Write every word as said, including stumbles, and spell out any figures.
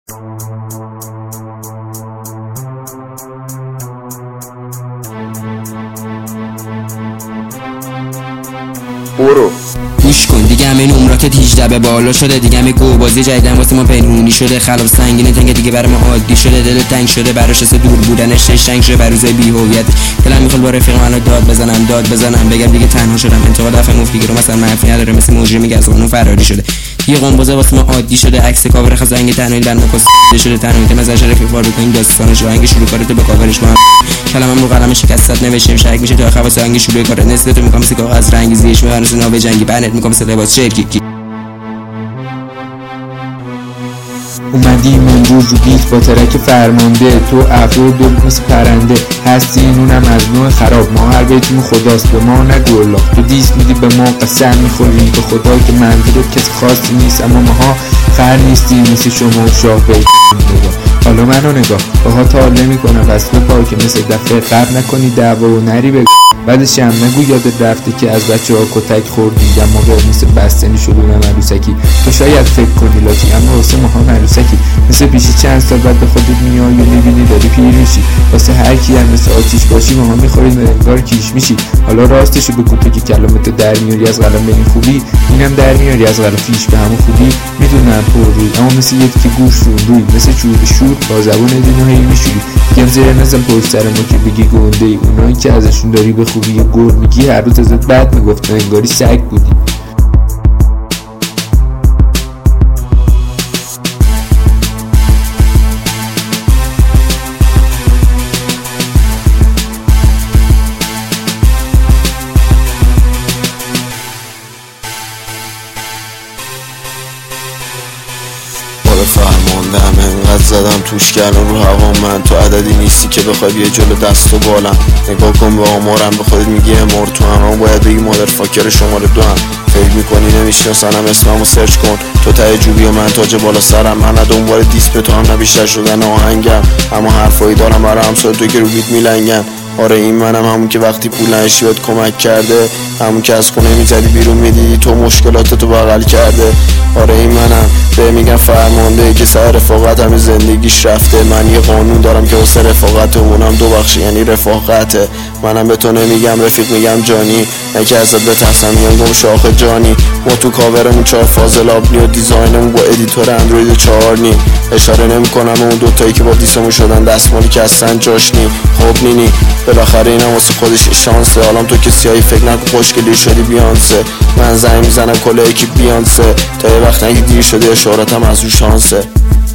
برو گوش کن دیگه، همه این عمرات هجده به بالا شده دیگه، همه گو بازی جدیدن واسه ما پنهونی شده، خلاف سنگینه تنگ دیگه برای ما عادی شده، دل تنگ شده براش حس دور بودنش، شنگ شده بر روزای بی هویتش، دلم میخواد با رفیقم الان داد بزنم داد بزنم بگم دیگه تنها شدم، انتقاد دفعه مفتی رو مثلا منفی نداره، مثل موجی میگه از قانون فراری شده، یه قنبوزه واسه ما عادی شده، عکس کاور خزنگ تنهایی در نکاس شده، تنهایی مثلا رفیق وارد کنیم داستانش رو، انگ شروع کارتو به کاورش با هم کلمم رو قلم شکستت نوشتم، شک میشه تا خواص انگ شروع کار نسل تو میگم مثل کاغذ رنگی زیش میهرس ناو جنگی بنت میگم مثل لباس شرکی. اومدیم امروز رو بیت با ترک فرمانده، تو افرو دل مثل پرنده هستی، اینونم از نوع خراب، ما هر بیتون خداست به ما نگو الله، تو دیست میدی به ما قسم میخوریم به خدا که منظورت کسی خاصی نیست، اما ماها خر نیستیم مثل شما و شاه بیت نگاه، حالا منو نگاه باها تال نمی کنم بس تو پا که مثل دفعه قبل نکنی دعوا و نری بگو، بعدش هم نگو یادت رفته که از بچه ها کتک خوردی، اما به مثل بستنی شدونم عروسکی، تو شاید فکر کنی لاتی اما واسه ماها عروسکی، مثل پیشی چند سال بعد به خودت میای و میبینی داری پیر میشی، واسه هر کی هم مثل آتیش باشی ماها میخورید و انگار کیش میشی، حالا راستشو بگو تو که کلامتو در میاری از قلم به این خوبی، اینم در میاری از قلم پیش به همون خوبی، میدونم پر روی اما مثل یکی که گوش رو روی، مثل چوب شور با زبون دینایی میشوری، میگم زیر نزن پشت سر ما که بگی گنده ای، اونایی که ازشون داری به خوبی یه گل میگی، هر روز ازت بد میگفتن انگاری سگ بودی. فرماندم انقدر زدم توش کردم رو هوا، من تو عددی نیستی که بخوای بیا جلو دست و بالم، نگاه کن به آمارم به خودت میگی امار تو هم، هم باید بگی مادر فاکر شماره دو هم، فکر میکنی نمیشناسنم اسممو سرچ کن، تو ته جوبی و من تاج بالا سرم، من دنبال دیسک به تو هم نبیشتر شدن آهنگم، اما حرفایی دارم برای همسال تو که رو بیت میلنگم، آره این منم همون که وقتی پول نشی بهت کمک کرده، همون که از خونه میزدی بیرون میدیدی تو مشکلاتتو بغل کرده، آره این منم به میگن فرمانده که سر رفاقت همه زندگیش رفته، من یه قانون دارم که واسه رفاقت اونم دو بخش یعنی رفاقته، منم به تو نمیگم رفیق میگم جانی، نه که ازت بترسم میگم گم شاخ جانی، ما تو کاورمون چهار فاضل آبنی و دیزاینمون با ادیتور اندروید چهار نی، اشاره نمیکنم اون دوتایی که با دیسمون شدن دستمالی که هستن جاشنی، خب نینی بالاخره اینم واسه خودش شانسه، حالا تو که سیاهی فکر نکن خوشگلی شدی بیانسه، من زنگ میزنم کلا یکی بیانسه، تا یه وقت نگی دیر شده اشاراتم از اون شانسه.